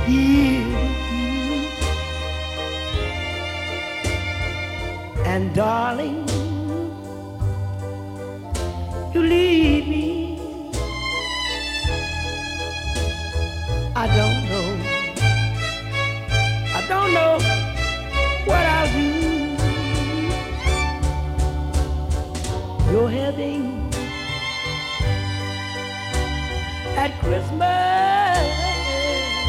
here with you. And darling, you leave me. I don't know what I'll do. You're having at Christmas